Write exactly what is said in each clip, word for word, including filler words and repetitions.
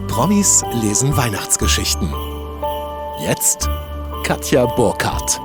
Promis lesen Weihnachtsgeschichten. Jetzt Katja Burkhardt.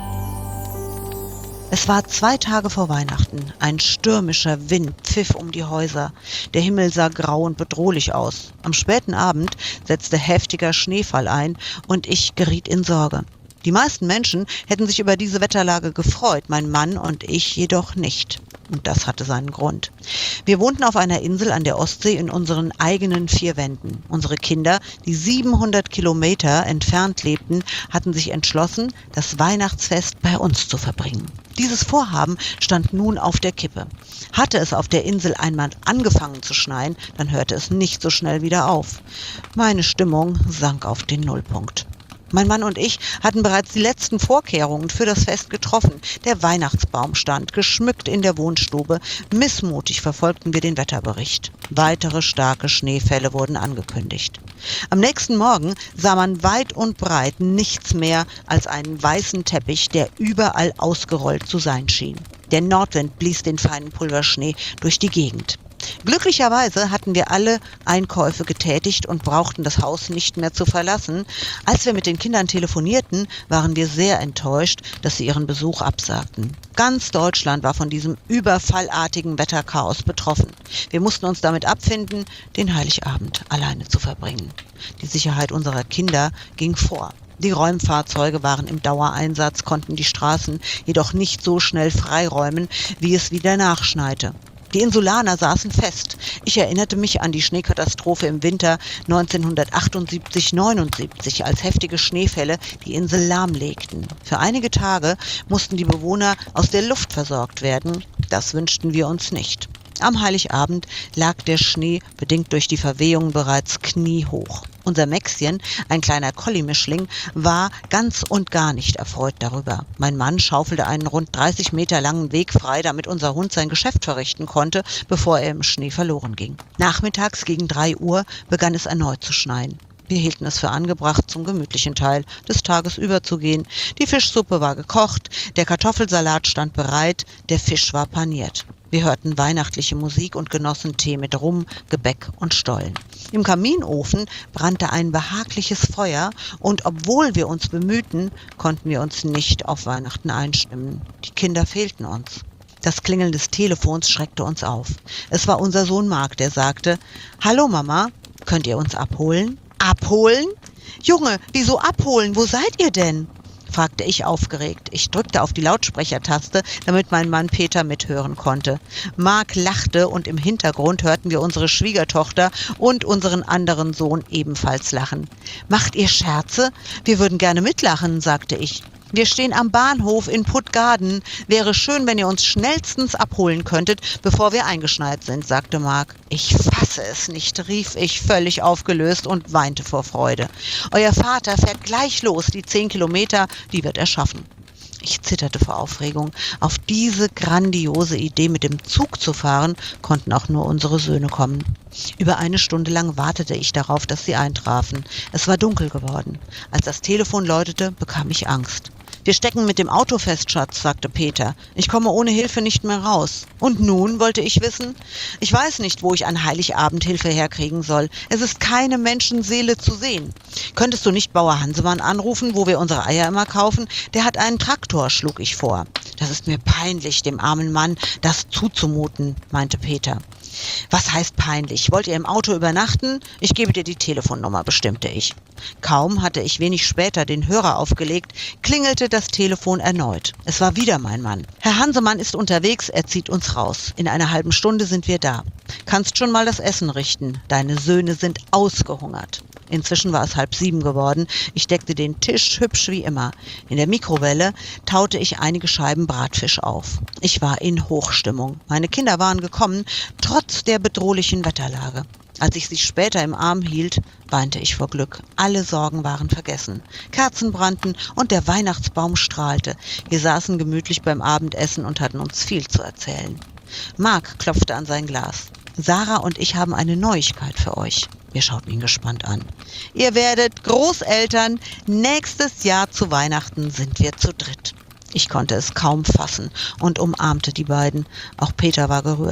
Es war zwei Tage vor Weihnachten. Ein stürmischer Wind pfiff um die Häuser. Der Himmel sah grau und bedrohlich aus. Am späten Abend setzte heftiger Schneefall ein und ich geriet in Sorge. Die meisten Menschen hätten sich über diese Wetterlage gefreut, mein Mann und ich jedoch nicht. Und das hatte seinen Grund. Wir wohnten auf einer Insel an der Ostsee in unseren eigenen vier Wänden. Unsere Kinder, die siebenhundert Kilometer entfernt lebten, hatten sich entschlossen, das Weihnachtsfest bei uns zu verbringen. Dieses Vorhaben stand nun auf der Kippe. Hatte es auf der Insel einmal angefangen zu schneien, dann hörte es nicht so schnell wieder auf. Meine Stimmung sank auf den Nullpunkt. Mein Mann und ich hatten bereits die letzten Vorkehrungen für das Fest getroffen. Der Weihnachtsbaum stand geschmückt in der Wohnstube. Missmutig verfolgten wir den Wetterbericht. Weitere starke Schneefälle wurden angekündigt. Am nächsten Morgen sah man weit und breit nichts mehr als einen weißen Teppich, der überall ausgerollt zu sein schien. Der Nordwind blies den feinen Pulverschnee durch die Gegend. Glücklicherweise hatten wir alle Einkäufe getätigt und brauchten das Haus nicht mehr zu verlassen. Als wir mit den Kindern telefonierten, waren wir sehr enttäuscht, dass sie ihren Besuch absagten. Ganz Deutschland war von diesem überfallartigen Wetterchaos betroffen. Wir mussten uns damit abfinden, den Heiligabend alleine zu verbringen. Die Sicherheit unserer Kinder ging vor. Die Räumfahrzeuge waren im Dauereinsatz, konnten die Straßen jedoch nicht so schnell freiräumen, wie es wieder nachschneite. Die Insulaner saßen fest. Ich erinnerte mich an die Schneekatastrophe im Winter neunzehnhundertachtundsiebzig neunundsiebzig, als heftige Schneefälle die Insel lahmlegten. Für einige Tage mussten die Bewohner aus der Luft versorgt werden. Das wünschten wir uns nicht. Am Heiligabend lag der Schnee, bedingt durch die Verwehung, bereits kniehoch. Unser Mäxchen, ein kleiner Collie-Mischling, war ganz und gar nicht erfreut darüber. Mein Mann schaufelte einen rund dreißig Meter langen Weg frei, damit unser Hund sein Geschäft verrichten konnte, bevor er im Schnee verloren ging. Nachmittags gegen drei Uhr begann es erneut zu schneien. Wir hielten es für angebracht, zum gemütlichen Teil des Tages überzugehen. Die Fischsuppe war gekocht, der Kartoffelsalat stand bereit, der Fisch war paniert. Wir hörten weihnachtliche Musik und genossen Tee mit Rum, Gebäck und Stollen. Im Kaminofen brannte ein behagliches Feuer und obwohl wir uns bemühten, konnten wir uns nicht auf Weihnachten einstimmen. Die Kinder fehlten uns. Das Klingeln des Telefons schreckte uns auf. Es war unser Sohn Mark, der sagte: »Hallo Mama, könnt ihr uns abholen?« »Abholen? Junge, wieso abholen? Wo seid ihr denn?« fragte ich aufgeregt. Ich drückte auf die Lautsprechertaste, damit mein Mann Peter mithören konnte. Mark lachte und im Hintergrund hörten wir unsere Schwiegertochter und unseren anderen Sohn ebenfalls lachen. »Macht ihr Scherze? Wir würden gerne mitlachen«, sagte ich. »Wir stehen am Bahnhof in Puttgarden. Wäre schön, wenn ihr uns schnellstens abholen könntet, bevor wir eingeschneit sind«, sagte Mark. »Ich fasse es nicht«, rief ich völlig aufgelöst und weinte vor Freude. »Euer Vater fährt gleich los, die zehn Kilometer, die wird er schaffen.« Ich zitterte vor Aufregung. Auf diese grandiose Idee, mit dem Zug zu fahren, konnten auch nur unsere Söhne kommen. Über eine Stunde lang wartete ich darauf, dass sie eintrafen. Es war dunkel geworden. Als das Telefon läutete, bekam ich Angst. »Wir stecken mit dem Auto fest, Schatz«, sagte Peter. »Ich komme ohne Hilfe nicht mehr raus.« »Und nun?«, wollte ich wissen. »Ich weiß nicht, wo ich an Heiligabend Hilfe herkriegen soll. Es ist keine Menschenseele zu sehen. Könntest du nicht Bauer Hansemann anrufen, wo wir unsere Eier immer kaufen? Der hat einen Traktor«, schlug ich vor. »Das ist mir peinlich, dem armen Mann das zuzumuten«, meinte Peter. »Was heißt peinlich? Wollt ihr im Auto übernachten? Ich gebe dir die Telefonnummer«, bestimmte ich. Kaum hatte ich wenig später den Hörer aufgelegt, klingelte das Telefon erneut. Es war wieder mein Mann. »Herr Hansemann ist unterwegs, er zieht uns raus. In einer halben Stunde sind wir da. Kannst schon mal das Essen richten. Deine Söhne sind ausgehungert.« Inzwischen war es halb sieben geworden. Ich deckte den Tisch hübsch wie immer. In der Mikrowelle taute ich einige Scheiben Bratfisch auf. Ich war in Hochstimmung. Meine Kinder waren gekommen, trotz der bedrohlichen Wetterlage. Als ich sie später im Arm hielt, weinte ich vor Glück. Alle Sorgen waren vergessen. Kerzen brannten und der Weihnachtsbaum strahlte. Wir saßen gemütlich beim Abendessen und hatten uns viel zu erzählen. Mark klopfte an sein Glas. »Sarah und ich haben eine Neuigkeit für euch.« Wir schauten ihn gespannt an. »Ihr werdet Großeltern. Nächstes Jahr zu Weihnachten sind wir zu dritt.« Ich konnte es kaum fassen und umarmte die beiden. Auch Peter war gerührt.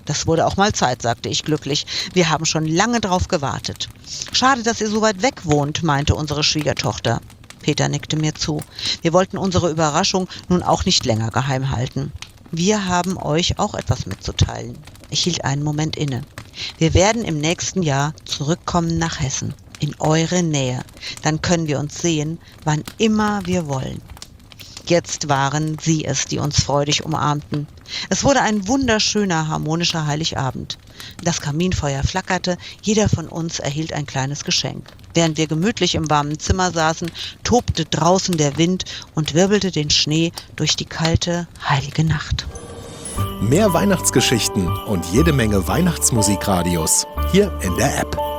Das wurde auch mal Zeit, sagte ich glücklich. Wir haben schon lange drauf gewartet. Schade, dass ihr so weit weg wohnt, meinte unsere Schwiegertochter. Peter nickte mir zu. Wir wollten unsere Überraschung nun auch nicht länger geheim halten. Wir haben euch auch etwas mitzuteilen. Ich hielt einen Moment inne. Wir werden im nächsten Jahr zurückkommen nach Hessen, in eure Nähe. Dann können wir uns sehen, wann immer wir wollen. Jetzt waren sie es, die uns freudig umarmten. Es wurde ein wunderschöner, harmonischer Heiligabend. Das Kaminfeuer flackerte, jeder von uns erhielt ein kleines Geschenk. Während wir gemütlich im warmen Zimmer saßen, tobte draußen der Wind und wirbelte den Schnee durch die kalte, heilige Nacht. Mehr Weihnachtsgeschichten und jede Menge Weihnachtsmusikradios hier in der App.